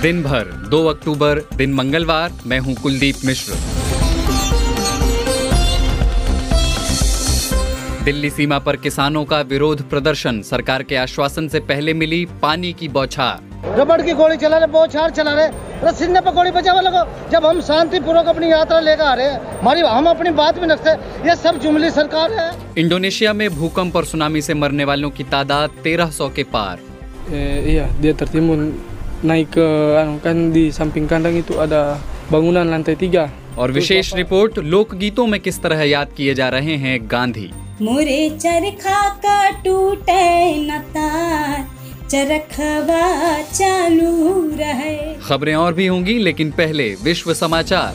दिन भर 2 अक्टूबर दिन मंगलवार। मैं हूं कुलदीप मिश्र। दिल्ली सीमा पर किसानों का विरोध प्रदर्शन। सरकार के आश्वासन से पहले मिली पानी की बौछार। रबड़ की गोली चला रहे, बौछार चला रहे, सीने पर गोली बचावा लगो। जब हम शांतिपूर्वक अपनी यात्रा लेकर आ रहे हैं, हम अपनी बात भी रखते हैं। ये सब जुमली सरकार है। इंडोनेशिया में भूकंप और सुनामी से मरने वालों की तादाद 1300 के पार। Iya, dia tertimbun naik ke kan di samping kandang itu ada bangunan lantai 3. और विशेष रिपोर्ट, लोकगीतों में किस तरह याद किए जा रहे हैं गांधी। मोरे चरखा का टूटे न तार, चरखवा चालू रहे। खबरें और भी होंगी, लेकिन पहले विश्व समाचार।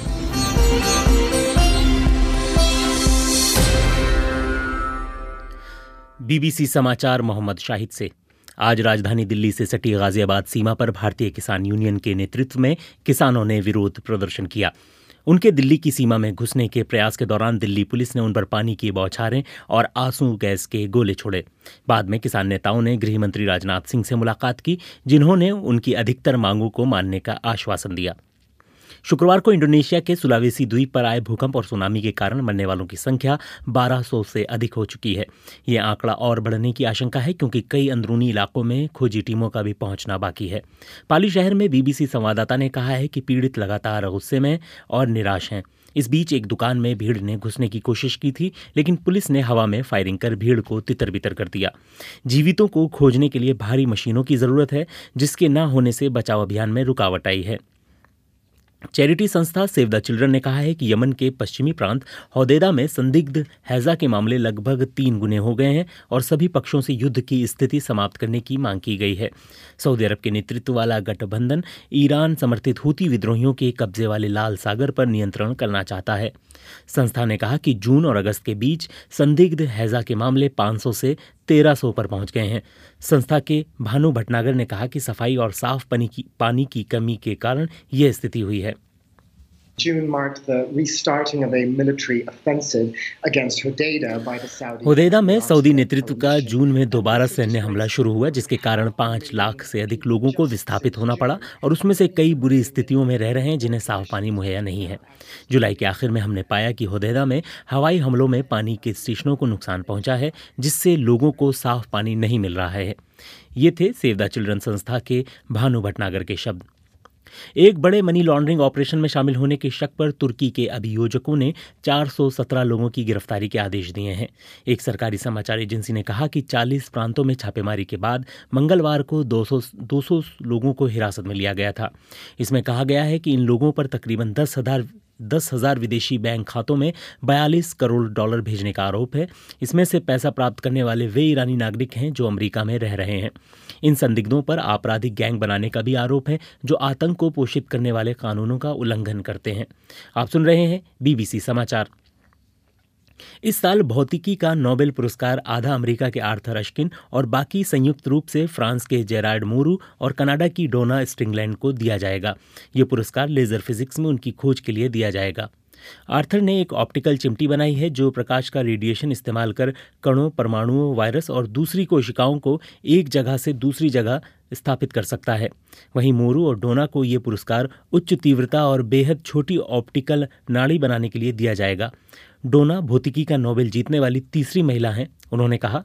बीबीसी समाचार मोहम्मद शाहिद से। आज राजधानी दिल्ली से सटी गाजियाबाद सीमा पर भारतीय किसान यूनियन के नेतृत्व में किसानों ने विरोध प्रदर्शन किया। उनके दिल्ली की सीमा में घुसने के प्रयास के दौरान दिल्ली पुलिस ने उन पर पानी की बौछारें और आंसू गैस के गोले छोड़े। बाद में किसान नेताओं ने गृह मंत्री राजनाथ सिंह से मुलाकात की, जिन्होंने उनकी अधिकतर मांगों को मानने का आश्वासन दिया। शुक्रवार को इंडोनेशिया के सुलावेसी द्वीप पर आए भूकंप और सुनामी के कारण मरने वालों की संख्या 1200 से अधिक हो चुकी है। ये आंकड़ा और बढ़ने की आशंका है, क्योंकि कई अंदरूनी इलाकों में खोजी टीमों का भी पहुंचना बाकी है। पाली शहर में बीबीसी संवाददाता ने कहा है कि पीड़ित लगातार गुस्से में और निराश हैं। इस बीच एक दुकान में भीड़ ने घुसने की कोशिश की थी, लेकिन पुलिस ने हवा में फायरिंग कर भीड़ को तितर-बितर कर दिया। जीवितों को खोजने के लिए भारी मशीनों की जरूरत है, जिसके न होने से बचाव अभियान में रुकावट आई है। चैरिटी संस्था सेव द चिल्ड्रन ने कहा है कि यमन के पश्चिमी प्रांत होदेदा में संदिग्ध हैजा के मामले लगभग 3 गुने हो गए हैं और सभी पक्षों से युद्ध की स्थिति समाप्त करने की मांग की गई है। सऊदी अरब के नेतृत्व वाला गठबंधन ईरान समर्थित हूती विद्रोहियों के कब्जे वाले लाल सागर पर नियंत्रण करना चाहता है। संस्था ने कहा कि जून और अगस्त के बीच संदिग्ध हैजा के मामले 500 से 1300 पर पहुंच गए हैं। संस्था के भानु भटनागर ने कहा कि सफाई और साफ पानी की कमी के कारण यह स्थिति हुई है। होदेदा में सऊदी नेतृत्व का जून में दोबारा सैन्य हमला शुरू हुआ, जिसके कारण 5 लाख से अधिक लोगों को विस्थापित होना पड़ा और उसमें से कई बुरी स्थितियों में रह रहे हैं, जिन्हें साफ पानी मुहैया नहीं है। जुलाई के आखिर में हमने पाया कि होदेदा में हवाई हमलों में पानी के स्टेशनों को नुकसान पहुंचा है, जिससे लोगों को साफ पानी नहीं मिल रहा है। ये थे सेव द चिल्ड्रन संस्था के भानु भटनागर के शब्द। एक बड़े मनी लॉन्ड्रिंग ऑपरेशन में शामिल होने के शक पर तुर्की के अभियोजकों ने 417 लोगों की गिरफ्तारी के आदेश दिए हैं। एक सरकारी समाचार एजेंसी ने कहा कि 40 प्रांतों में छापेमारी के बाद मंगलवार को 200 लोगों को हिरासत में लिया गया था। इसमें कहा गया है कि इन लोगों पर तकरीबन 10,000 विदेशी बैंक खातों में $42 करोड़ भेजने का आरोप है। इसमें से पैसा प्राप्त करने वाले वे ईरानी नागरिक हैं जो अमेरिका में रह रहे हैं। इन संदिग्धों पर आपराधिक गैंग बनाने का भी आरोप है, जो आतंक को पोषित करने वाले कानूनों का उल्लंघन करते हैं। आप सुन रहे हैं बीबीसी समाचार। इस साल भौतिकी का नोबेल पुरस्कार आधा अमेरिका के आर्थर अश्किन और बाकी संयुक्त रूप से फ्रांस के जेरार्ड मोरू और कनाडा की डोना स्ट्रिंगलैंड को दिया जाएगा। ये पुरस्कार लेजर फिजिक्स में उनकी खोज के लिए दिया जाएगा। आर्थर ने एक ऑप्टिकल चिमटी बनाई है जो प्रकाश का रेडिएशन इस्तेमाल कर कणों, परमाणुओं, वायरस और दूसरी कोशिकाओं को एक जगह से दूसरी जगह स्थापित कर सकता है। वहीं मोरू और डोना को ये पुरस्कार उच्च तीव्रता और बेहद छोटी ऑप्टिकल नाड़ी बनाने के लिए दिया जाएगा। डोना भौतिकी का नोबेल जीतने वाली तीसरी महिला हैं। उन्होंने कहा,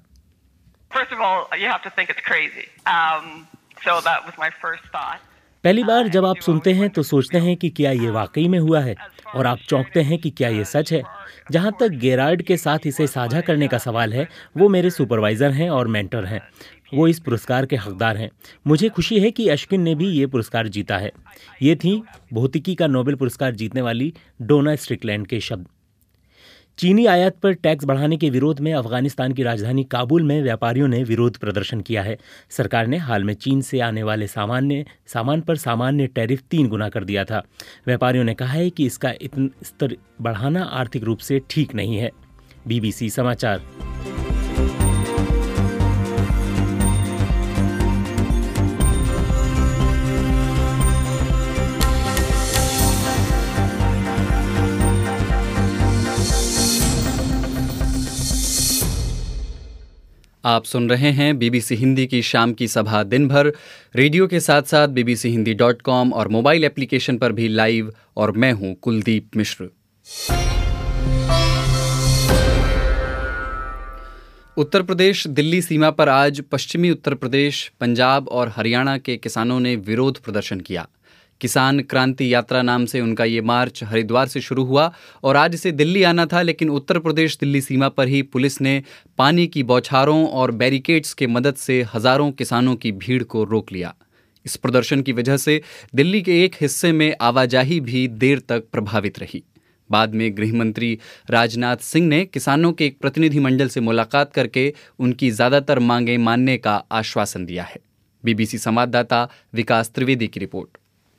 पहली बार जब आप सुनते हैं तो सोचते हैं कि क्या ये वाकई में हुआ है, और आप चौंकते हैं कि क्या ये सच है। जहाँ तक गेरार्ड के साथ इसे साझा करने का सवाल है, वो मेरे सुपरवाइजर हैं और मेंटर हैं। वो इस पुरस्कार के हकदार हैं। मुझे खुशी है कि अश्किन ने भी ये पुरस्कार जीता है। ये थी भौतिकी का नोबेल पुरस्कार जीतने वाली डोना स्ट्रिकलैंड के शब्द। चीनी आयात पर टैक्स बढ़ाने के विरोध में अफगानिस्तान की राजधानी काबुल में व्यापारियों ने विरोध प्रदर्शन किया है। सरकार ने हाल में चीन से आने वाले सामान पर सामान्य टैरिफ 3 गुना कर दिया था। व्यापारियों ने कहा है कि इसका स्तर बढ़ाना आर्थिक रूप से ठीक नहीं है। बीबीसी समाचार। आप सुन रहे हैं बीबीसी हिंदी की शाम की सभा दिन भर रेडियो के साथ साथ bbchindi.com और मोबाइल एप्लीकेशन पर भी लाइव, और मैं हूं कुलदीप मिश्र। उत्तर प्रदेश दिल्ली सीमा पर आज पश्चिमी उत्तर प्रदेश, पंजाब और हरियाणा के किसानों ने विरोध प्रदर्शन किया। किसान क्रांति यात्रा नाम से उनका ये मार्च हरिद्वार से शुरू हुआ और आज इसे दिल्ली आना था, लेकिन उत्तर प्रदेश दिल्ली सीमा पर ही पुलिस ने पानी की बौछारों और बैरिकेड्स के मदद से हजारों किसानों की भीड़ को रोक लिया। इस प्रदर्शन की वजह से दिल्ली के एक हिस्से में आवाजाही भी देर तक प्रभावित रही। बाद में गृह मंत्री राजनाथ सिंह ने किसानों के एक प्रतिनिधिमंडल से मुलाकात करके उनकी ज्यादातर मांगें मानने का आश्वासन दिया है। बीबीसी संवाददाता विकास त्रिवेदी की रिपोर्ट।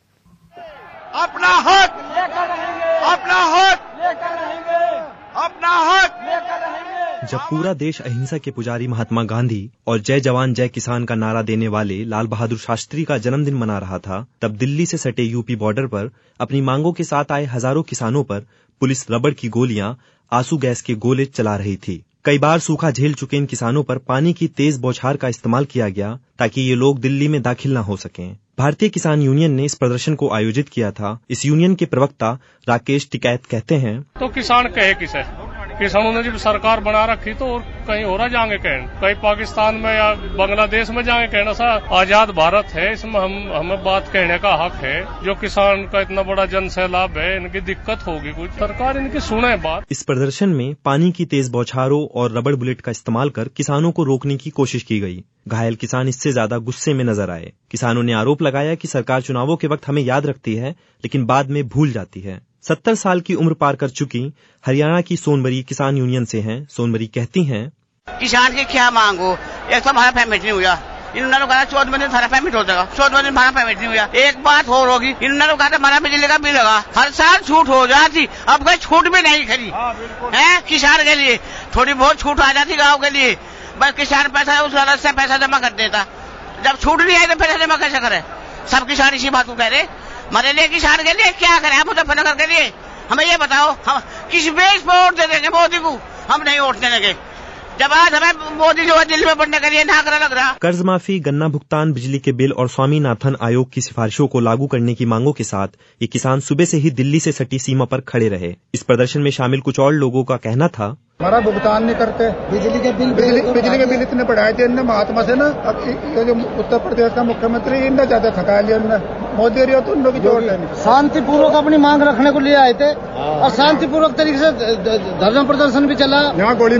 अपना हक लेकर रहेंगे, अपना हक लेकर रहेंगे, अपना हक लेकर रहेंगे। जब पूरा देश अहिंसा के पुजारी महात्मा गांधी और जय जवान जय किसान का नारा देने वाले लाल बहादुर शास्त्री का जन्मदिन मना रहा था, तब दिल्ली से सटे यूपी बॉर्डर पर अपनी मांगों के साथ आए हजारों किसानों पर पुलिस रबड़ की गोलियां, आंसू गैस के गोले चला रही थी। कई बार सूखा झेल चुके इन किसानों पर पानी की तेज बौछार का इस्तेमाल किया गया ताकि ये लोग दिल्ली में दाखिल न हो सकें। भारतीय किसान यूनियन ने इस प्रदर्शन को आयोजित किया था। इस यूनियन के प्रवक्ता राकेश टिकैत कहते हैं, तो किसान कहे किसे? किसानों ने जब सरकार बना रखी तो कहीं हो रहा जाएंगे कहने, कहीं पाकिस्तान में या बांग्लादेश में जाएंगे कहना। सा आजाद भारत है, इसमें हमें बात कहने का हक है। जो किसान का इतना बड़ा जन सैलाब है, इनकी दिक्कत होगी, कुछ सरकार इनकी सुने बात। इस प्रदर्शन में पानी की तेज बौछारों और रबड़ बुलेट का इस्तेमाल कर किसानों को रोकने की कोशिश की गई। घायल किसान इससे ज्यादा गुस्से में नजर आए। किसानों ने आरोप लगाया कि सरकार चुनावों के वक्त हमें याद रखती है लेकिन बाद में भूल जाती है। 70 साल की उम्र पार कर चुकी हरियाणा की सोनबरी किसान यूनियन से हैं। सोनबरी कहती हैं, किसान की क्या मांग हो, एक तो हमारा पेमेंट नहीं हुआ। इन्होंने कहा 14 दिन हमारा पेमेंट हो जाएगा, 14 दिन हमारा पेमेंट नहीं हुआ। एक बात और होगी, इन्होंने कहा हमारा बिजली का बिल लगा, हर साल छूट हो जाती, अब कोई छूट भी नहीं खरी है। किसान के लिए थोड़ी बहुत छूट आ जाती गाँव के लिए, बस किसान पैसा उस अलग से पैसा जमा कर देता। जब छूट नहीं आई तो पैसा जमा कैसे करे? सब किसान इसी बात को कह रहे, हमारे लिए किसान के लिए क्या करें? आप मुजफ्फरनगर के लिए हमें ये बताओ, हम किस बेस पर वोट दे देंगे मोदी को? हम नहीं वोट देंगे जब आज हमें मोदी जो है दिल्ली में बढ़ने के लिए नाकरा लग रहा। कर्ज माफी, गन्ना भुगतान, बिजली के बिल और स्वामीनाथन आयोग की सिफारिशों को लागू करने की मांगों के साथ ये किसान सुबह से ही दिल्ली से सटी सीमा पर खड़े रहे। इस प्रदर्शन में शामिल कुछ और लोगों का कहना था, हमारा भुगतान नहीं करते, बिजली के बिल इतने बढ़ाए थे इनने महात्मा से ना। अब ये जो उत्तर प्रदेश का मुख्यमंत्री इनने ज्यादा थका लिया, मोदी रिया तो उन लोग की जोड़ है। शांतिपूर्वक अपनी मांग रखने को लिए आए थे और शांतिपूर्वक तरीके से धरना प्रदर्शन भी चला। यहाँ गोली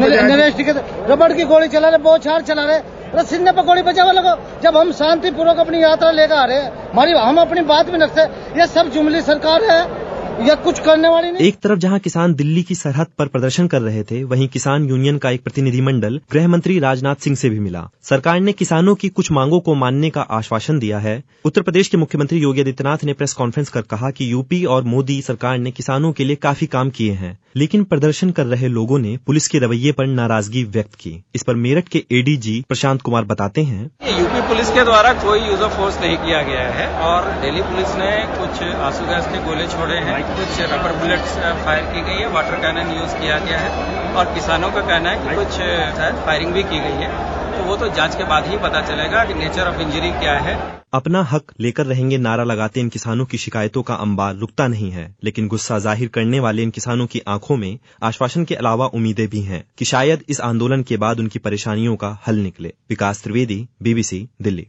रबड़ की गोली चला रहे, बौछार चला रहे, सीने पर गोली बचा हुआ लगा। जब हम शांतिपूर्वक अपनी यात्रा लेकर आ रहे, हम अपनी बात भी रखते। ये सब जुमली सरकार है या कुछ करने वाली नहीं। एक तरफ जहां किसान दिल्ली की सरहद पर प्रदर्शन कर रहे थे, वहीं किसान यूनियन का एक प्रतिनिधिमंडल गृह मंत्री राजनाथ सिंह से भी मिला। सरकार ने किसानों की कुछ मांगों को मानने का आश्वासन दिया है। उत्तर प्रदेश के मुख्यमंत्री योगी आदित्यनाथ ने प्रेस कॉन्फ्रेंस कर कहा कि यूपी और मोदी सरकार ने किसानों के लिए काफी काम किए हैं, लेकिन प्रदर्शन कर रहे लोगों ने पुलिस के रवैये पर नाराजगी व्यक्त की। इस पर मेरठ के एडीजी प्रशांत कुमार बताते हैं, यूपी पुलिस के द्वारा कोई यूज ऑफ फोर्स नहीं किया गया है और दिल्ली पुलिस ने कुछ आंसू गैस के गोले छोड़े हैं, कुछ रबर बुलेट्स फायर की गई है, वाटर कैनन यूज किया गया है और किसानों का कहना है कि कुछ शायद फायरिंग भी की गई है। तो वो तो जांच के बाद ही पता चलेगा कि नेचर ऑफ इंजरी क्या है। अपना हक लेकर रहेंगे नारा लगाते इन किसानों की शिकायतों का अंबार रुकता नहीं है, लेकिन गुस्सा जाहिर करने वाले इन किसानों की आंखों में आश्वासन के अलावा उम्मीदें भी हैं कि शायद इस आंदोलन के बाद उनकी परेशानियों का हल निकले। विकास त्रिवेदी, बीबीसी, दिल्ली।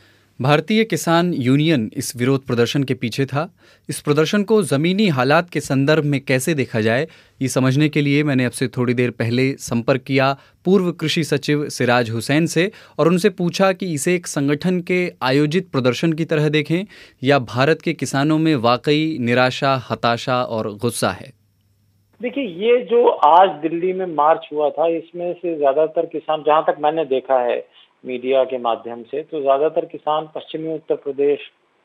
भारतीय किसान यूनियन इस विरोध प्रदर्शन के पीछे था। इस प्रदर्शन को ज़मीनी हालात के संदर्भ में कैसे देखा जाए, ये समझने के लिए मैंने अब से थोड़ी देर पहले संपर्क किया पूर्व कृषि सचिव सिराज हुसैन से और उनसे पूछा कि इसे एक संगठन के आयोजित प्रदर्शन की तरह देखें या भारत के किसानों में वाकई निराशा, हताशा और गुस्सा है। देखिए, ये जो आज दिल्ली में मार्च हुआ था, इसमें से ज्यादातर किसान, जहां तक मैंने देखा है मीडिया के माध्यम से, तो ज्यादातर किसान पश्चिमी उत्तर प्रदेश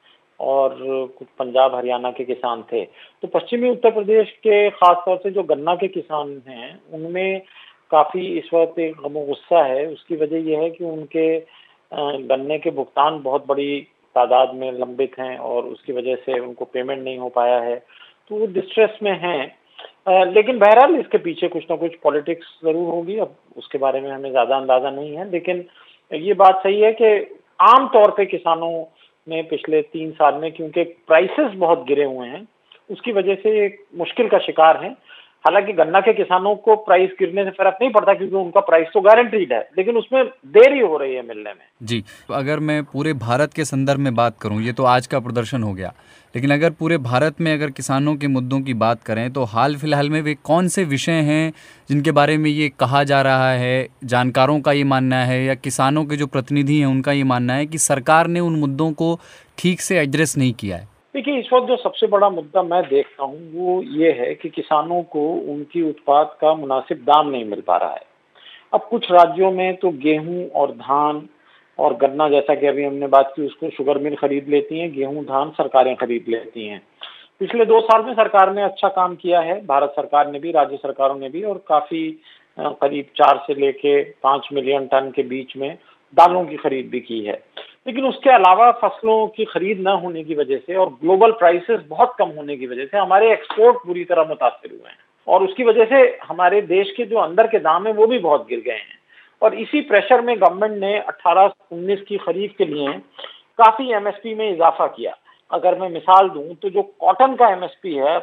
और कुछ पंजाब हरियाणा के किसान थे। तो पश्चिमी उत्तर प्रदेश के खासतौर से जो गन्ना के किसान हैं, उनमें काफी इस वक्त एक गमो गुस्सा है। उसकी वजह यह है कि उनके गन्ने के भुगतान बहुत बड़ी तादाद में लंबित हैं और उसकी वजह से उनको पेमेंट नहीं हो पाया है, तो वो डिस्ट्रेस में हैं। लेकिन बहरहाल इसके पीछे कुछ ना कुछ पॉलिटिक्स जरूर होगी, अब उसके बारे में हमें ज्यादा अंदाजा नहीं है। लेकिन ये बात सही है कि आम तौर पे किसानों ने पिछले 3 साल में, क्योंकि प्राइसेस बहुत गिरे हुए हैं, उसकी वजह से एक मुश्किल का शिकार है। हालांकि गन्ना के किसानों को प्राइस गिरने से फर्क नहीं पड़ता क्योंकि उनका प्राइस तो गारंटीड है, लेकिन उसमें देरी हो रही है मिलने में। जी, अगर मैं पूरे भारत के संदर्भ में बात करूं, ये तो आज का प्रदर्शन हो गया, लेकिन अगर पूरे भारत में अगर किसानों के मुद्दों की बात करें तो हाल फिलहाल में वे कौन से विषय हैं जिनके बारे में ये कहा जा रहा है, जानकारों का ये मानना है या किसानों के जो प्रतिनिधि हैं उनका ये मानना है कि सरकार ने उन मुद्दों को ठीक से एड्रेस नहीं किया है? देखिए, इस वक्त जो सबसे बड़ा मुद्दा मैं देखता हूँ वो ये है कि किसानों को उनकी उत्पाद का मुनासिब दाम नहीं मिल पा रहा है। अब कुछ राज्यों में तो गेहूं और धान और गन्ना, जैसा कि अभी हमने बात की, उसको शुगर मिल खरीद लेती हैं, गेहूं धान सरकारें खरीद लेती हैं। पिछले 2 साल में सरकार ने अच्छा काम किया है, भारत सरकार ने भी, राज्य सरकारों ने भी, और काफी करीब 4 से लेके 5 मिलियन टन के बीच में दालों की खरीद भी की है। लेकिन उसके अलावा फसलों की खरीद न होने की वजह से और ग्लोबल प्राइसेस बहुत कम होने की वजह से हमारे एक्सपोर्ट पूरी तरह मुतासिर हुए हैं, और उसकी वजह से हमारे देश के जो अंदर के दाम है वो भी बहुत गिर गए हैं। और इसी प्रेशर में गवर्नमेंट ने 18-19 की खरीद के लिए काफी एमएसपी में इजाफा किया। अगर मैं मिसाल दूं तो जो कॉटन का एमएसपी है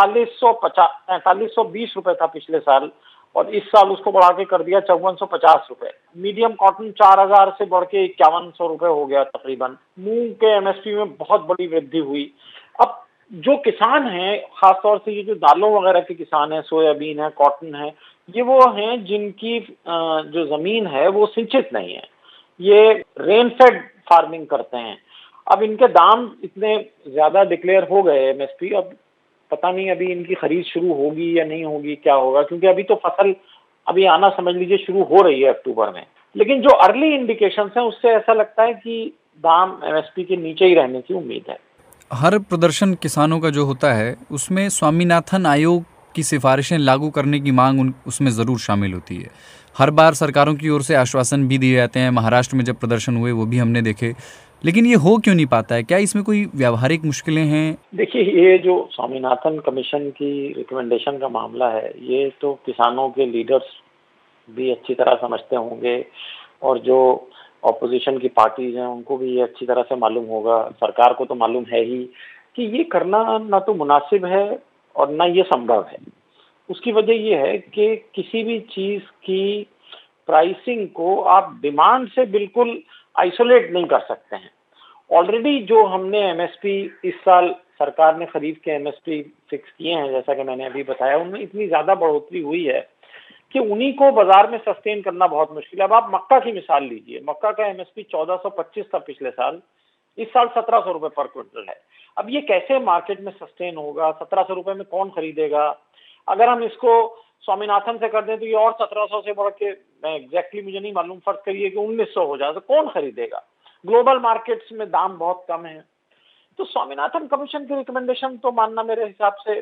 4520 रुपए था पिछले साल, और इस साल उसको बढ़ा के कर दिया 5450 रुपए। मीडियम कॉटन 4000 से बढ़ के 5100 रुपए हो गया तकरीबन। मूंग के एमएसपी में बहुत बड़ी वृद्धि हुई। अब जो किसान हैं, खासतौर से ये जो दालों वगैरह के किसान हैं, सोयाबीन है, कॉटन है, ये वो हैं जिनकी जो जमीन है वो सिंचित नहीं है, ये रेन फेड फार्मिंग करते हैं। अब इनके दाम इतने ज्यादा डिक्लेयर हो गए एमएसपी, अब पता नहीं अभी इनकी खरीद शुरू होगी या नहीं होगी, क्या होगा, क्योंकि अभी तो फसल अभी आना समझ लीजिए शुरू हो रही है अक्टूबर में। लेकिन जो अर्ली इंडिकेशंस हैं उससे ऐसा लगता है कि दाम एमएसपी के नीचे ही रहने की उम्मीद है। हर प्रदर्शन किसानों का जो होता है उसमें स्वामीनाथन आयोग की सिफारिशें लागू करने की मांग उसमें ज़रूर शामिल होती है। हर बार सरकारों की ओर से आश्वासन भी दिए जाते हैं, महाराष्ट्र में जब प्रदर्शन हुए वो भी हमने देखे, लेकिन ये हो क्यों नहीं पाता है? क्या इसमें कोई व्यावहारिक मुश्किलें हैं? देखिए, ये जो स्वामीनाथन कमीशन की रिकमेंडेशन का मामला है, ये तो किसानों के लीडर्स भी अच्छी तरह समझते होंगे, और जो ऑपोजिशन की पार्टीज हैं उनको भी ये अच्छी तरह से मालूम होगा, सरकार को तो मालूम है ही कि ये करना ना तो मुनासिब है और ना ये संभव है। उसकी वजह ये है कि किसी भी चीज की प्राइसिंग को आप डिमांड से बिल्कुल आइसोलेट नहीं कर सकते हैं। ऑलरेडी जो हमने एमएसपी इस साल सरकार ने खरीफ के एमएसपी फिक्स किए हैं, जैसा कि मैंने अभी बताया, उनमें इतनी ज्यादा बढ़ोतरी हुई है कि उन्हीं को बाजार में सस्टेन करना बहुत मुश्किल है। अब आप मक्का की मिसाल लीजिए, मक्का का एमएसपी 1425 था पिछले साल, इस साल 1700 रुपए पर क्विंटल है। अब ये कैसे मार्केट में सस्टेन होगा? 1700 रुपए में कौन खरीदेगा? अगर हम इसको स्वामीनाथन से कर दें तो ये और 1700 से बढ़ के, एग्जैक्टली मुझे नहीं मालूम, फर्क करिए कि 1900 हो जाए, तो कौन खरीदेगा? ग्लोबल मार्केट्स में दाम बहुत कम है। तो स्वामीनाथन कमीशन की रिकमेंडेशन तो मानना मेरे हिसाब से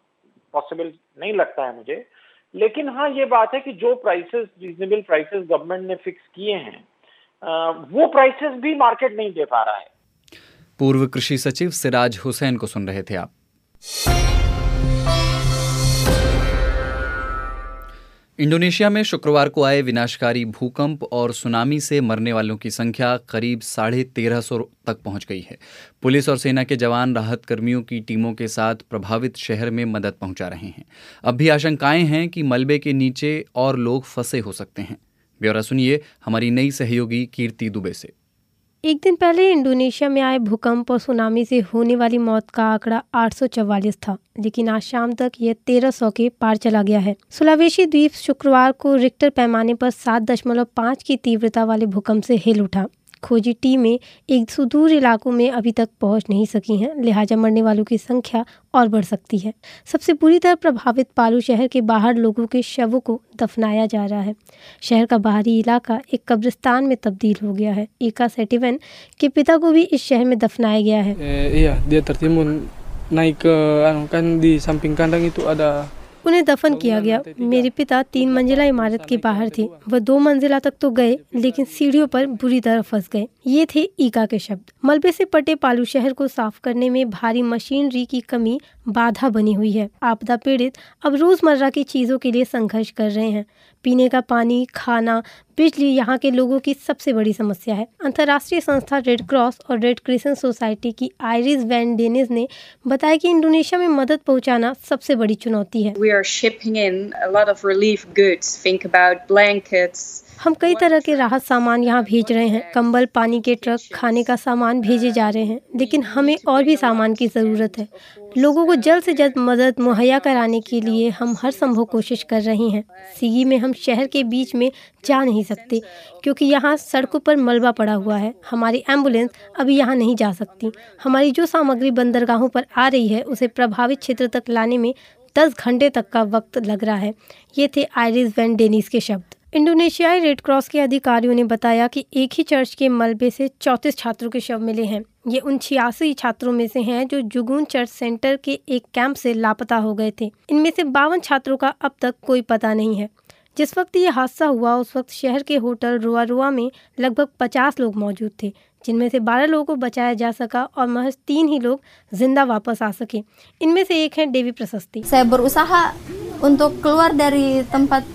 पॉसिबल नहीं लगता है मुझे। लेकिन हाँ, ये बात है कि जो प्राइसेस, रीजनेबल प्राइसेस गवर्नमेंट ने फिक्स किए हैं, वो प्राइसेस भी मार्केट नहीं दे पा रहा है। पूर्व कृषि सचिव सिराज हुसैन को सुन रहे थे आप। इंडोनेशिया में शुक्रवार को आए विनाशकारी भूकंप और सुनामी से मरने वालों की संख्या करीब 1350 तक पहुंच गई है। पुलिस और सेना के जवान राहत कर्मियों की टीमों के साथ प्रभावित शहर में मदद पहुंचा रहे हैं। अब भी आशंकाएं हैं कि मलबे के नीचे और लोग फंसे हो सकते हैं। ब्यौरा सुनिए हमारी नई सहयोगी कीर्ति दुबे से। एक दिन पहले इंडोनेशिया में आए भूकंप और सुनामी से होने वाली मौत का आंकड़ा 844 था, लेकिन आज शाम तक यह 1300 के पार चला गया है। सुलावेशी द्वीप शुक्रवार को रिक्टर पैमाने पर 7.5 की तीव्रता वाले भूकंप से हिल उठा। खोजी टीमें एक सुदूर इलाकों में अभी तक पहुंच नहीं सकी हैं, लिहाजा मरने वालों की संख्या और बढ़ सकती है। सबसे बुरी तरह प्रभावित पालू शहर के बाहर लोगों के शवों को दफनाया जा रहा है। शहर का बाहरी इलाका एक कब्रिस्तान में तब्दील हो गया है। एका सेटिवन के पिता को भी इस शहर में दफनाया गया है। Iya, dia tertimbun naik ke kan di samping kandang itu ada। उन्हें दफन किया गया। मेरे पिता 3 मंजिला इमारत के बाहर थे। वह 2 मंजिला तक तो गए, लेकिन सीढ़ियों पर बुरी तरह फंस गए। ये थे ईका के शब्द। मलबे से पटे पालू शहर को साफ करने में भारी मशीनरी की कमी बाधा बनी हुई है। आपदा पीड़ित अब रोजमर्रा की चीजों के लिए संघर्ष कर रहे हैं। पीने का पानी, खाना, बिजली यहाँ के लोगों की सबसे बड़ी समस्या है। अंतर्राष्ट्रीय संस्था रेड क्रॉस और रेड क्रिसेंट सोसाइटी की आइरिस वैन डेनिस ने बताया कि इंडोनेशिया में मदद पहुंचाना सबसे बड़ी चुनौती है। We are shipping in a lot of relief goods. Think about blankets. हम कई तरह के राहत सामान यहाँ भेज रहे हैं। कंबल, पानी के ट्रक, खाने का सामान भेजे जा रहे हैं, लेकिन हमें और भी सामान की ज़रूरत है। लोगों को जल्द से जल्द मदद मुहैया कराने के लिए हम हर संभव कोशिश कर रहे हैं। सीगी में हम शहर के बीच में जा नहीं सकते क्योंकि यहाँ सड़कों पर मलबा पड़ा हुआ है। हमारी एम्बुलेंस अभी यहाँ नहीं जा सकती। हमारी जो सामग्री बंदरगाहों पर आ रही है उसे प्रभावित क्षेत्र तक लाने में 10 घंटे तक का वक्त लग रहा है। ये थे आइरिस वैन डेनिस के शब्द। इंडोनेशियाई रेड क्रॉस के अधिकारियों ने बताया कि एक ही चर्च के मलबे से 34 छात्रों के शव मिले हैं। ये उन 86 छात्रों में से हैं जो जुगून चर्च सेंटर के एक कैंप से लापता हो गए थे। इनमें से 52 छात्रों का अब तक कोई पता नहीं है। जिस वक्त ये हादसा हुआ उस वक्त शहर के होटल रोआ रोआ में लगभग 50 लोग मौजूद थे, जिनमें से 12 लोगों को बचाया जा सका और महज 3 ही लोग जिंदा वापस आ सके। इनमें से एक हैं देवी प्रशस्ति। Saya berusaha untuk keluar dari tempat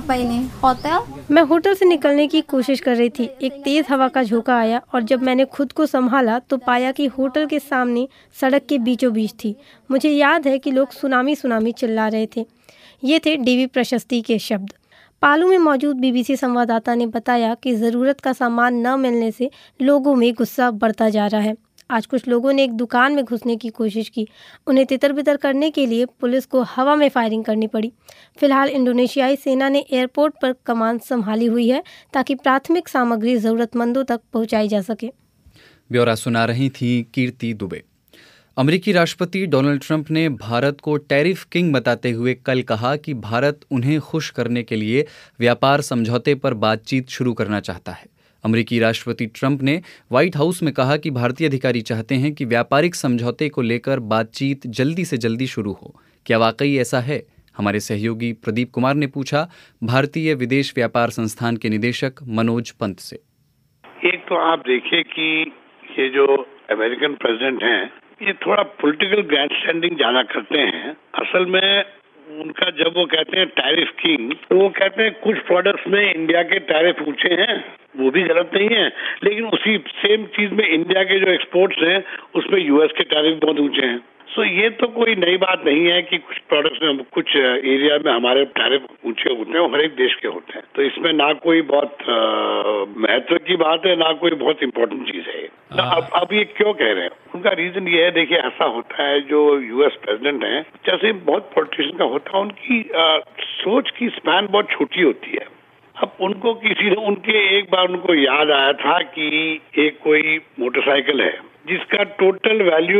hotel. मैं होटल से निकलने की कोशिश कर रही थी। एक तेज हवा का झोंका आया और जब मैंने खुद को संभाला तो पाया कि होटल के सामने सड़क के बीचों बीच थी। मुझे याद है कि लोग सुनामी सुनामी चिल्ला रहे थे। ये थे देवी प्रशस्ति के शब्द। पालू में मौजूद बीबीसी संवाददाता ने बताया कि ज़रूरत का सामान न मिलने से लोगों में गुस्सा बढ़ता जा रहा है। आज कुछ लोगों ने एक दुकान में घुसने की कोशिश की। उन्हें तितर बितर करने के लिए पुलिस को हवा में फायरिंग करनी पड़ी। फिलहाल इंडोनेशियाई सेना ने एयरपोर्ट पर कमान संभाली हुई है ताकि प्राथमिक सामग्री ज़रूरतमंदों तक पहुंचाई जा सके। ब्यौरा सुना रही थी कीर्ति दुबे। अमेरिकी राष्ट्रपति डोनाल्ड ट्रंप ने भारत को टैरिफ किंग बताते हुए कल कहा कि भारत उन्हें खुश करने के लिए व्यापार समझौते पर बातचीत शुरू करना चाहता है। अमेरिकी राष्ट्रपति ट्रंप ने व्हाइट हाउस में कहा कि भारतीय अधिकारी चाहते हैं कि व्यापारिक समझौते को लेकर बातचीत जल्दी से जल्दी शुरू हो। क्या वाकई ऐसा है? हमारे सहयोगी प्रदीप कुमार ने पूछा भारतीय विदेश व्यापार संस्थान के निदेशक मनोज पंत से। एक तो आप देखिए कि ये जो अमेरिकन प्रेसिडेंट हैं ये थोड़ा पॉलिटिकल ग्रैंड स्टैंडिंग ज्यादा करते हैं। असल में उनका जब वो कहते हैं टैरिफ किंग तो वो कहते हैं कुछ प्रोडक्ट्स में इंडिया के टैरिफ ऊंचे हैं, वो भी गलत नहीं है, लेकिन उसी सेम चीज में इंडिया के जो एक्सपोर्ट्स हैं उसमें यूएस के टैरिफ बहुत ऊंचे हैं। सो ये तो कोई नई बात नहीं है कि कुछ प्रोडक्ट्स में कुछ एरिया में हमारे टैरिफ ऊंचे होते हैं, हर एक देश के होते हैं। तो इसमें ना कोई बहुत महत्व की बात है ना कोई बहुत इंपॉर्टेंट चीज है। अब ये क्यों कह रहे हैं? उनका रीजन ये है, देखिए ऐसा होता है जो यूएस प्रेसिडेंट हैं जैसे बहुत पॉलिटिशियन का होता है, उनकी सोच की स्पैन बहुत छोटी होती है। अब उनको किसी ने एक बार उनको याद आया था कि एक कोई मोटरसाइकिल है जिसका total value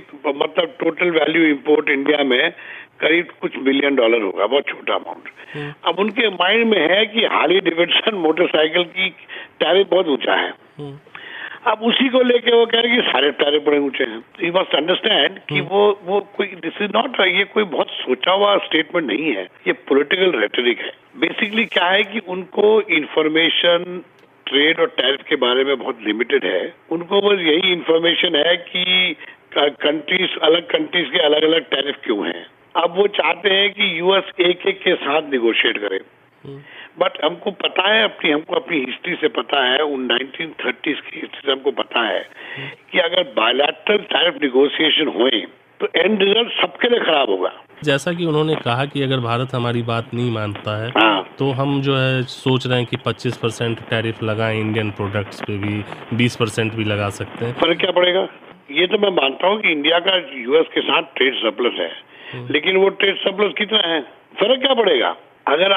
total value import India में करीब कुछ $1 बिलियन होगा, बहुत छोटा अमाउंट। अब उनके माइंड में है कि हार्ली डेविडसन मोटरसाइकिल की टैरिफ बहुत ऊंचा है। अब उसी को लेके वो कह रहे हैं कि सारे टैरिफ बड़े ऊंचे हैं। तो यू मस्ट अंडरस्टैंड कि वो कोई दिस इज नॉट, ये कोई बहुत सोचा हुआ स्टेटमेंट नहीं है, ये पॉलिटिकल रेटरिक है। बेसिकली क्या है कि उनको इंफॉर्मेशन ट्रेड और टैरिफ के बारे में बहुत लिमिटेड है। उनको बस यही इंफॉर्मेशन है कि अलग कंट्रीज के अलग अलग टैरिफ क्यों हैं। अब वो चाहते हैं कि यूएस एक एक के साथ निगोशिएट करे। बट हमको पता है, हमको अपनी हिस्ट्री से पता है, उन 1930s की हिस्ट्री से हमको पता है कि अगर बायलैटरल टैरिफ निगोशिएशन होए तो एंड रिजल्ट सबके लिए खराब होगा। जैसा कि उन्होंने कहा कि अगर भारत हमारी बात नहीं मानता है तो हम जो है सोच रहे हैं कि 25% टैरिफ लगाएं, इंडियन प्रोडक्ट्स पे भी 20% भी लगा सकते हैं। फर्क क्या पड़ेगा? ये तो मैं मानता हूँ कि इंडिया का यूएस के साथ ट्रेड सरप्लस है, लेकिन वो ट्रेड सरप्लस कितना है? फर्क क्या पड़ेगा? अगर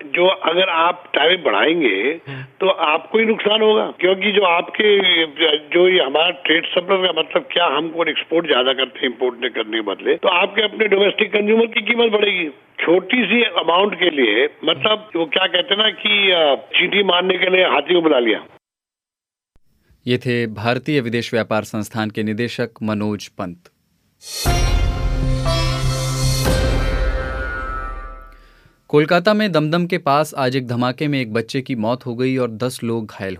आप टैरिफ बढ़ाएंगे तो आपको ही नुकसान होगा, क्योंकि जो ये हमारा ट्रेड सरप्लस का मतलब क्या, हमको एक्सपोर्ट ज्यादा करते हैं इंपोर्ट करने के बदले, तो आपके अपने डोमेस्टिक कंज्यूमर की कीमत बढ़ेगी। छोटी सी अमाउंट के लिए, मतलब वो क्या कहते हैं ना कि चींटी मारने के लिए हाथी को बुला लिया। ये थे भारतीय विदेश व्यापार संस्थान के निदेशक मनोज पंत। कोलकाता में दमदम के पास आज एक धमाके में एक बच्चे की मौत हो गई और 10 लोग घायल हो गए।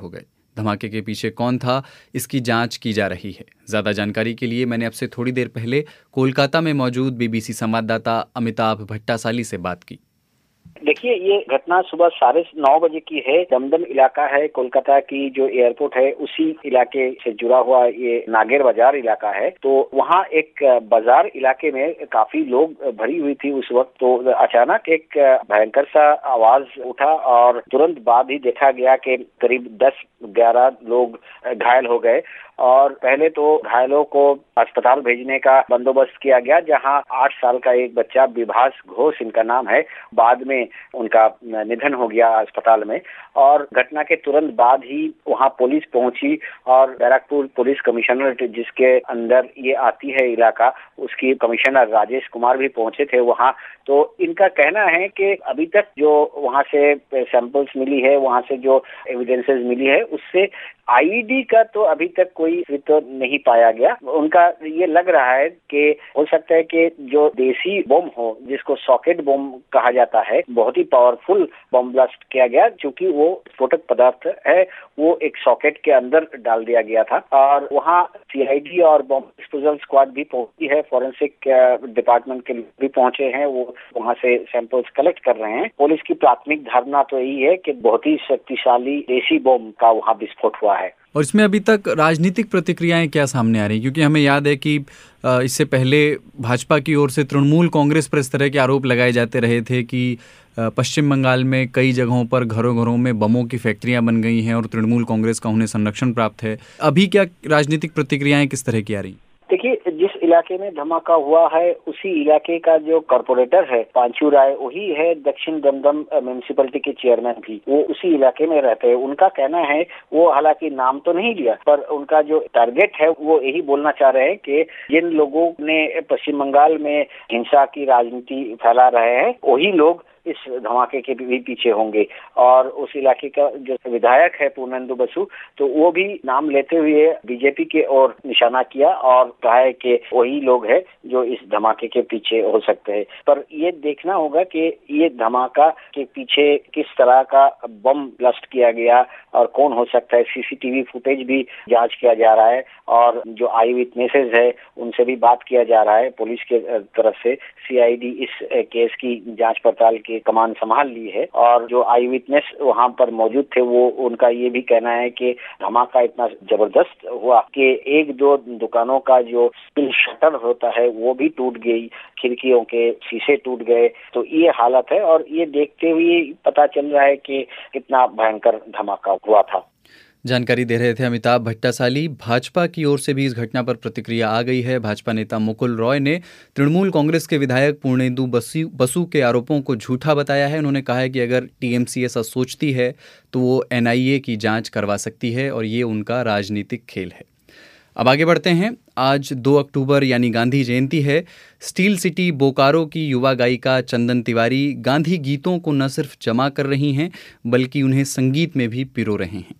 धमाके के पीछे कौन था, इसकी जांच की जा रही है। ज़्यादा जानकारी के लिए मैंने आपसे थोड़ी देर पहले कोलकाता में मौजूद बीबीसी संवाददाता अमिताभ भट्टासाली से बात की। देखिए, ये घटना सुबह 9:30 बजे की है। दमदम इलाका है, कोलकाता की जो एयरपोर्ट है उसी इलाके से जुड़ा हुआ ये नागेर बाजार इलाका है। तो वहाँ एक बाजार इलाके में काफी लोग भरी हुई थी उस वक्त। तो अचानक एक भयंकर सा आवाज उठा और तुरंत बाद ही देखा गया कि करीब 10-11 लोग घायल हो गए। और पहले तो घायलों को अस्पताल भेजने का बंदोबस्त किया गया, जहां 8 साल का एक बच्चा विभास घोष इनका नाम है, बाद में उनका निधन हो गया अस्पताल में। और घटना के तुरंत बाद ही वहां पुलिस पहुंची और बैरकपुर पुलिस कमिश्नरेट, जिसके अंदर ये आती है इलाका, उसकी कमिश्नर राजेश कुमार भी पहुंचे थे वहां। तो इनका कहना है कि अभी तक जो वहां से सैंपल्स मिली है, वहां से जो एविडेंसेस मिली है, उससे आईईडी का तो अभी तक कोई तो नहीं पाया गया। उनका ये लग रहा है कि हो सकता है कि जो देसी बम हो, जिसको सॉकेट बम कहा जाता है, बहुत ही पावरफुल बम ब्लास्ट किया गया, क्योंकि वो स्फोटक पदार्थ है, वो एक सॉकेट के अंदर डाल दिया गया था। और वहाँ सीआईडी और बम डिस्पोजल स्क्वाड भी पहुंची है, फॉरेंसिक डिपार्टमेंट के भी पहुंचे हैं, वो वहाँ से सैंपल्स कलेक्ट कर रहे हैं। पुलिस की प्राथमिक धारणा तो यही है कि बहुत ही शक्तिशाली देसी बम का वहाँ विस्फोट हुआ है। और इसमें अभी तक राजनीतिक प्रतिक्रियाएं क्या सामने आ रही हैं? क्योंकि हमें याद है कि इससे पहले भाजपा की ओर से तृणमूल कांग्रेस पर इस तरह के आरोप लगाए जाते रहे थे कि पश्चिम बंगाल में कई जगहों पर घरों घरों में बमों की फैक्ट्रियां बन गई हैं और तृणमूल कांग्रेस का उन्हें संरक्षण प्राप्त है। अभी क्या राजनीतिक प्रतिक्रियाएं किस तरह की आ रही? देखिए, जिस इलाके में धमाका हुआ है उसी इलाके का जो कॉर्पोरेटर है पांचू राय, वही है दक्षिण दमदम म्युनिसिपैलिटी के चेयरमैन भी, वो उसी इलाके में रहते हैं। उनका कहना है, वो हालांकि नाम तो नहीं लिया, पर उनका जो टारगेट है वो यही बोलना चाह रहे हैं कि जिन लोगों ने पश्चिम बंगाल में हिंसा की राजनीति फैला रहे हैं, वही लोग इस धमाके के भी पीछे होंगे। और उस इलाके का जो विधायक है पूर्णेंदु बसु, तो वो भी नाम लेते हुए बीजेपी के ओर निशाना किया और कहा है कि वही लोग हैं जो इस धमाके के पीछे हो सकते हैं। पर ये देखना होगा कि ये धमाका के पीछे किस तरह का बम ब्लास्ट किया गया और कौन हो सकता है। सीसीटीवी फुटेज भी जांच किया जा रहा है और जो आई विटनेसेस है उनसे भी बात किया जा रहा है। पुलिस के तरफ से सीआईडी इस केस की जांच पड़ताल की कमान संभाल ली है और जो आई विटनेस वहां पर मौजूद थे, वो उनका ये भी कहना है कि धमाका इतना जबरदस्त हुआ कि 1-2 दुकानों का जो शटर होता है वो भी टूट गई, खिड़कियों के शीशे टूट गए। तो ये हालत है और ये देखते हुए पता चल रहा है कि कितना भयंकर धमाका हुआ था। जानकारी दे रहे थे अमिताभ भट्टासाली। भाजपा की ओर से भी इस घटना पर प्रतिक्रिया आ गई है। भाजपा नेता मुकुल रॉय ने तृणमूल कांग्रेस के विधायक पूर्णेंदु बसु के आरोपों को झूठा बताया है। उन्होंने कहा है कि अगर टीएमसी ऐसा सोचती है तो वो एनआईए की जांच करवा सकती है और ये उनका राजनीतिक खेल है। अब आगे बढ़ते हैं। आज 2 अक्टूबर यानी गांधी जयंती है। स्टील सिटी बोकारो की युवा गायिका चंदन तिवारी गांधी गीतों को न सिर्फ जमा कर रही हैं बल्कि उन्हें संगीत में भी पिरो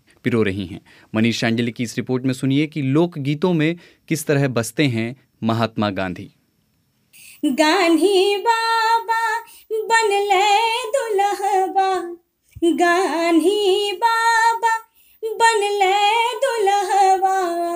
रही हैं। मनीष शांडिल्य की इस रिपोर्ट में सुनिए कि लोक गीतों में किस तरह बसते हैं महात्मा गांधी। गांधी बाबा बनले दुल्हबा, गांधी बाबा बनले दुल्हबा,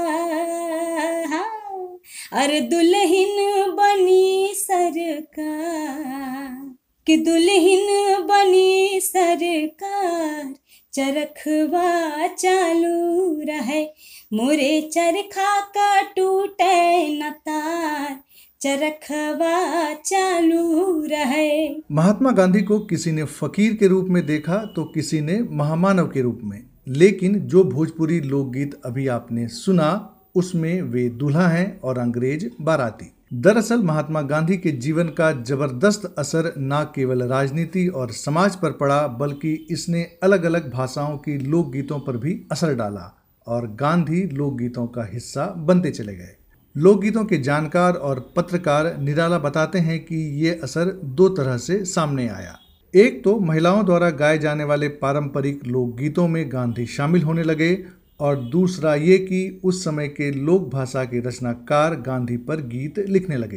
अरे दुल्हन बनी सरकार, कि दुल्हन बनी सरकार, चरखवा चालू रहे, मोरे चरखा का टूटे न तार, चरखवा चालू रहे। महात्मा गांधी को किसी ने फकीर के रूप में देखा तो किसी ने महामानव के रूप में, लेकिन जो भोजपुरी लोकगीत अभी आपने सुना उसमें वे दूल्हा हैं और अंग्रेज बाराती। दरअसल महात्मा गांधी के जीवन का जबरदस्त असर न केवल राजनीति और समाज पर पड़ा बल्कि इसने अलग अलग भाषाओं की लोकगीतों पर भी असर डाला और गांधी लोकगीतों का हिस्सा बनते चले गए। लोकगीतों के जानकार और पत्रकार निराला बताते हैं कि ये असर 2 तरह से सामने आया। एक तो महिलाओं द्वारा गाए जाने वाले पारंपरिक लोकगीतों में गांधी शामिल होने लगे और दूसरा ये कि उस समय के लोक भाषा के रचनाकार गांधी पर गीत लिखने लगे।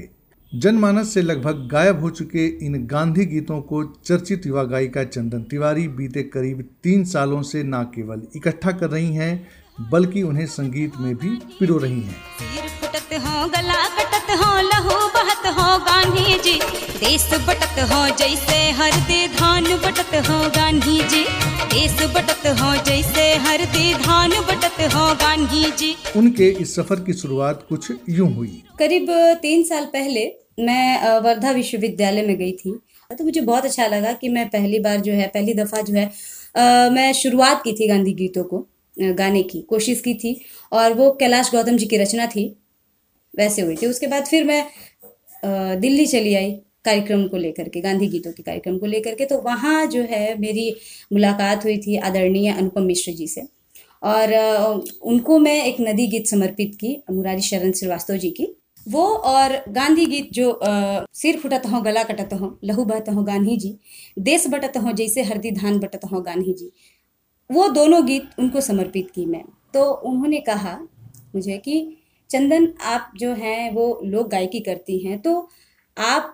जनमानस से लगभग गायब हो चुके इन गांधी गीतों को चर्चित युवा गायिका चंदन तिवारी बीते करीब 3 सालों से न केवल इकट्ठा कर रही हैं बल्कि उन्हें संगीत में भी पिरो रही हैं। सिर फुटत हो, गला कटत हो, लहू बहत हो गांधी जी, देश बटत हो जैसे हरदी धान बटत हो गांधी जी, देश बटत हो जैसे हरदी धान बटत हो गांधी जी। उनके इस सफर की शुरुआत कुछ यूं हुई। करीब 3 साल पहले मैं वर्धा विश्वविद्यालय में गई थी, तो मुझे बहुत अच्छा लगा कि मैं पहली दफा जो है मैं शुरुआत की थी गांधी गीतों को गाने की कोशिश की थी, और वो कैलाश गौतम जी की रचना थी, वैसे हुई थी। उसके बाद फिर मैं दिल्ली चली आई कार्यक्रम को लेकर के, गांधी गीतों के कार्यक्रम को लेकर के। तो वहाँ जो है मेरी मुलाकात हुई थी आदरणीय अनुपम मिश्र जी से, और उनको मैं एक नदी गीत समर्पित की, मुरारी शरण श्रीवास्तव जी की, वो और गांधी गीत जो सिर फुटत हो, गला कटत हो, लहू बहत हो गांधी जी, देश बटत हो जैसे हरदी धान बटत हो गांधी जी, वो दोनों गीत उनको समर्पित की मैं। तो उन्होंने कहा मुझे कि चंदन, आप जो हैं वो लोक गायकी करती हैं, तो आप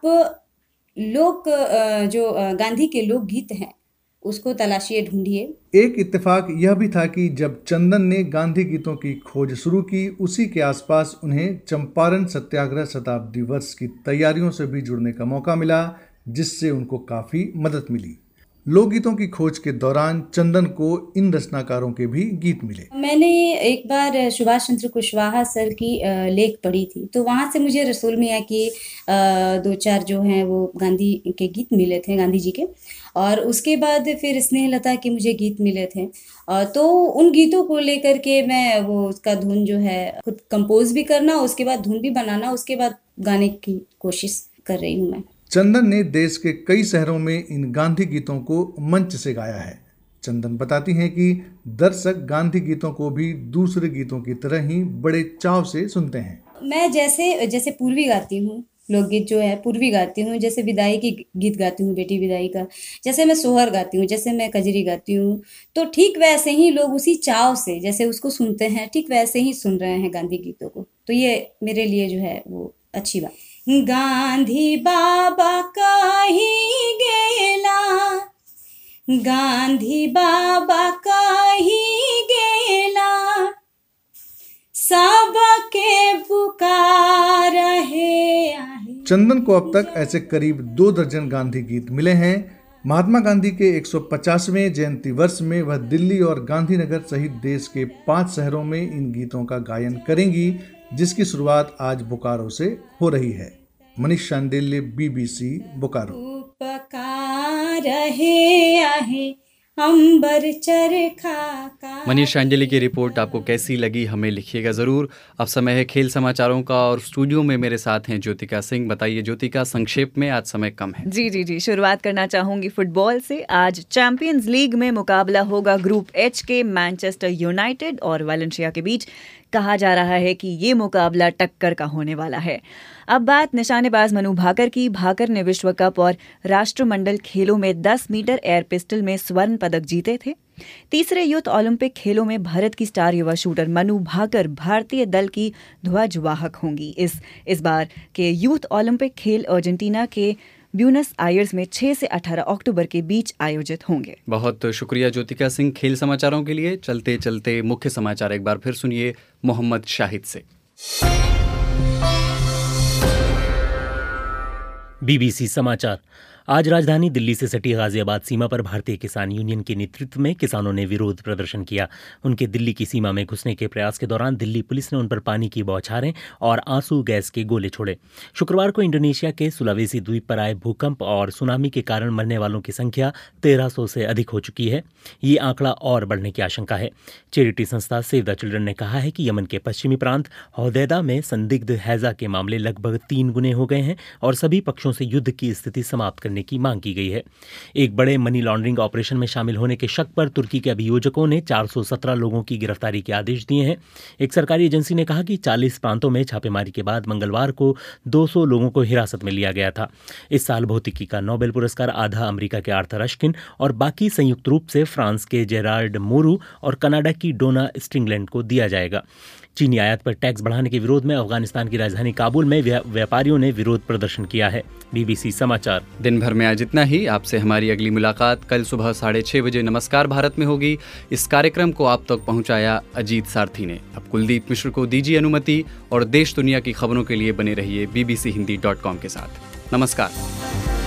जो गांधी के लोक गीत हैं उसको तलाशिए, ढूंढिए। एक इत्तेफाक यह भी था कि जब चंदन ने गांधी गीतों की खोज शुरू की, उसी के आसपास उन्हें चंपारण सत्याग्रह शताब्दी वर्ष की तैयारियों से भी जुड़ने का मौका मिला, जिससे उनको काफी मदद मिली। लोकगीतों की खोज के दौरान चंदन को इन रचनाकारों के भी गीत मिले। मैंने एक बार सुभाष चंद्र कुशवाहा सर की लेख पढ़ी थी, तो वहाँ से मुझे रसूल मियाँ की 2-4 जो हैं वो गांधी के गीत मिले थे, गांधी जी के। और उसके बाद फिर स्नेहलता के मुझे गीत मिले थे, तो उन गीतों को लेकर के मैं वो उसका धुन जो है खुद कंपोज भी करना, उसके बाद धुन भी बनाना, उसके बाद गाने की कोशिश कर रही हूँ मैं। चंदन ने देश के कई शहरों में इन गांधी गीतों को मंच से गाया है। चंदन बताती हैं कि दर्शक गांधी गीतों को भी दूसरे गीतों की तरह ही बड़े चाव से सुनते हैं। मैं जैसे पूर्वी गाती हूँ, लोकगीत जो है पूर्वी गाती हूँ, जैसे विदाई की गीत गाती हूँ, बेटी विदाई का, जैसे मैं सोहर गाती हूँ, जैसे मैं कजरी गाती हूँ, तो ठीक वैसे ही लोग उसी चाव से जैसे उसको सुनते हैं, ठीक वैसे ही सुन रहे हैं गांधी गीतों को। तो ये मेरे लिए जो है वो अच्छी बात। गांधी बाबा कही गेला, गांधी बाबा कही गेला, सबके पुकार है। चंदन को अब तक ऐसे करीब 2 दर्जन गांधी गीत मिले हैं। महात्मा गांधी के 150वें जयंती वर्ष में वह दिल्ली और गांधीनगर सहित देश के 5 शहरों में इन गीतों का गायन करेंगी, जिसकी शुरुआत आज बोकारो से हो रही है। मनीष शांडिल्य, BBC, बोकारो। उपकार है आहे अंबर चरखा का। मनीष शांडिल्य की रिपोर्ट आपको कैसी लगी हमें लिखिएगा ज़रूर। अब समय है खेल समाचारों का और स्टूडियो में मेरे साथ हैं ज्योतिका सिंह। बताइए ज्योतिका, संक्षेप में, आज समय कम है। जी, शुरुआत करना चाहूंगी फुटबॉल से। आज चैंपियंस लीग में मुकाबला होगा ग्रुप H के मैनचेस्टर यूनाइटेड और वालेंसिया के बीच। कहा जा रहा है कि ये मुकाबला टक्कर का होने वाला है। अब बात निशानेबाज मनु भाकर की। भाकर ने विश्व कप और राष्ट्रमंडल खेलों में 10 मीटर एयर पिस्टल में स्वर्ण पदक जीते थे। तीसरे यूथ ओलंपिक खेलों में भारत की स्टार युवा शूटर मनु भाकर भारतीय दल की ध्वजवाहक होंगी। इस बार के यूथ ओलंपिक खेल अर्जेंटीना के ब्यूनस आयर्स में 6 से 18 अक्टूबर के बीच आयोजित होंगे। बहुत शुक्रिया ज्योतिका सिंह खेल समाचारों के लिए। चलते चलते मुख्य समाचार एक बार फिर सुनिए मोहम्मद शाहिद से। BBC समाचार। आज राजधानी दिल्ली से सटी गाजियाबाद सीमा पर भारतीय किसान यूनियन के नेतृत्व में किसानों ने विरोध प्रदर्शन किया। उनके दिल्ली की सीमा में घुसने के प्रयास के दौरान दिल्ली पुलिस ने उन पर पानी की बौछारें और आंसू गैस के गोले छोड़े। शुक्रवार को इंडोनेशिया के सुलावेसी द्वीप पर आए भूकंप और सुनामी के कारण मरने वालों की संख्या 1300 से अधिक हो चुकी है। ये आंकड़ा और बढ़ने की आशंका है। चैरिटी संस्था सेव द चिल्ड्रन ने कहा है कि यमन के पश्चिमी प्रांत हौदैदा में संदिग्ध हैजा के मामले लगभग 3 गुने हो गए हैं और सभी पक्षों से युद्ध की स्थिति समाप्त करने की मांग की गई है। एक बड़े मनी लॉन्ड्रिंग ऑपरेशन में शामिल होने के शक पर तुर्की के अभियोजकों ने 417 लोगों की गिरफ्तारी के आदेश दिए हैं। एक सरकारी एजेंसी ने कहा कि 40 प्रांतों में छापेमारी के बाद मंगलवार को 200 लोगों को हिरासत में लिया गया था। इस साल भौतिकी का नोबेल पुरस्कार आधा अमेरिका के आर्थर अशकिन और बाकी संयुक्त रूप से फ्रांस के जेरार्ड मोरू और कनाडा की डोना स्ट्रिंगलैंड को दिया जाएगा। चीनी आयात पर टैक्स बढ़ाने के विरोध में अफगानिस्तान की राजधानी काबुल में व्यापारियों ने विरोध प्रदर्शन किया है। BBC समाचार। दिन भर में आज इतना ही। आपसे हमारी अगली मुलाकात कल सुबह 6:30 बजे नमस्कार भारत में होगी। इस कार्यक्रम को आप तक पहुंचाया अजीत सारथी ने। अब कुलदीप मिश्र को दीजिए अनुमति और देश दुनिया की खबरों के लिए बने रहिए bbchindi.com के साथ। नमस्कार।